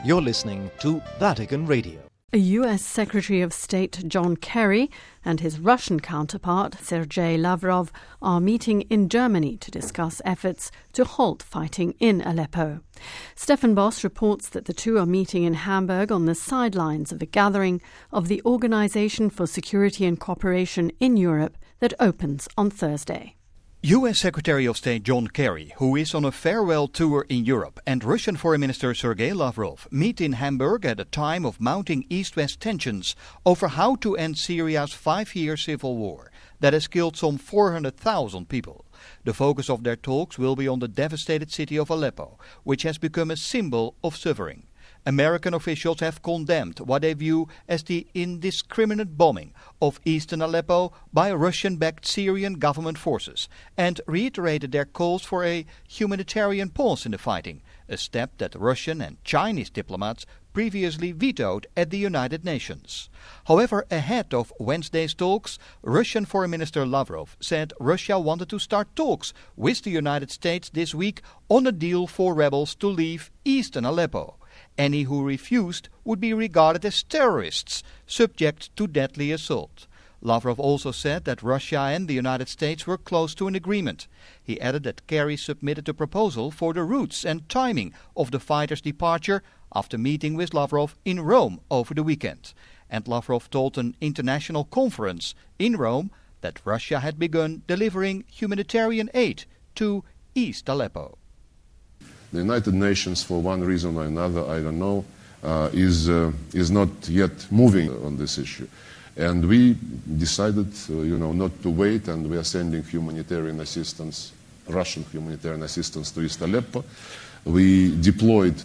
You're listening to Vatican Radio. US Secretary of State John Kerry and his Russian counterpart Sergei Lavrov are meeting in Germany to discuss efforts to halt fighting in Aleppo. Stefan Boss reports that the two are meeting in Hamburg on the sidelines of a gathering of the Organization for Security and Cooperation in Europe that opens on Thursday. U.S. Secretary of State John Kerry, who is on a farewell tour in Europe, and Russian Foreign Minister Sergei Lavrov meet in Hamburg at a time of mounting East-West tensions over how to end Syria's 5-year civil war that has killed some 400,000 people. The focus of their talks will be on the devastated city of Aleppo, which has become a symbol of suffering. American officials have condemned what they view as the indiscriminate bombing of eastern Aleppo by Russian-backed Syrian government forces and reiterated their calls for a humanitarian pause in the fighting, a step that Russian and Chinese diplomats previously vetoed at the United Nations. However, ahead of Wednesday's talks, Russian Foreign Minister Lavrov said Russia wanted to start talks with the United States this week on a deal for rebels to leave eastern Aleppo. Any who refused would be regarded as terrorists, subject to deadly assault. Lavrov also said that Russia and the United States were close to an agreement. He added that Kerry submitted a proposal for the routes and timing of the fighters' departure after meeting with Lavrov in Rome over the weekend. And Lavrov told an international conference in Rome that Russia had begun delivering humanitarian aid to East Aleppo. The United Nations, for one reason or another, I don't know, is not yet moving on this issue. And we decided, not to wait, and we are sending humanitarian assistance, Russian humanitarian assistance to East Aleppo. We deployed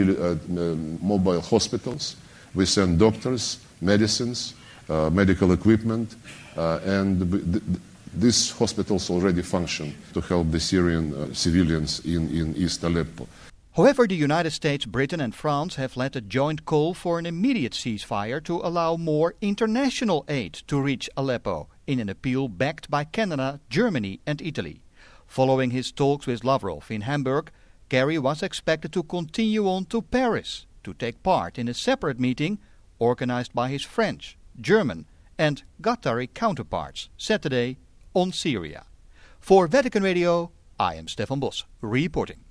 2 mobile hospitals. We sent doctors, medicines, medical equipment, and these hospitals already function to help the Syrian civilians in East Aleppo. However, the United States, Britain and France have led a joint call for an immediate ceasefire to allow more international aid to reach Aleppo in an appeal backed by Canada, Germany and Italy. Following his talks with Lavrov in Hamburg, Kerry was expected to continue on to Paris to take part in a separate meeting organized by his French, German and Qatari counterparts Saturday on Syria. For Vatican Radio, I am Stefan Boss, reporting.